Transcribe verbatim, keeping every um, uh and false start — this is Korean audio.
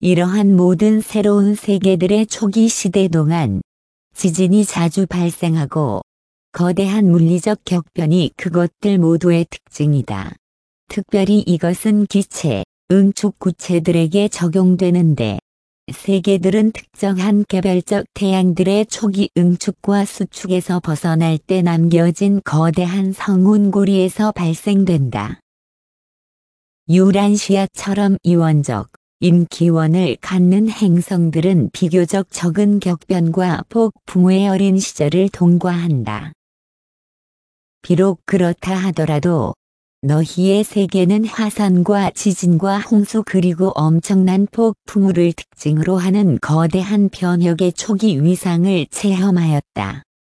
이러한 모든 새로운 세계들의 초기 시대 동안 지진이 자주 발생하고 거대한 물리적 격변이 그것들 모두의 특징이다. 특별히 이것은 기체, 응축 구체들에게 적용되는데 세계들은 특정한 개별적 태양들의 초기 응축과 수축에서 벗어날 때 남겨진 거대한 성운고리에서 발생된다. 유란시아처럼 이원적, 임기원을 갖는 행성들은 비교적 적은 격변과 폭풍의 어린 시절을 통과한다. 비록 그렇다 하더라도 너희의 세계는 화산과 지진과 홍수 그리고 엄청난 폭풍우를 특징으로 하는 거대한 변혁의 초기 위상을 체험하였다.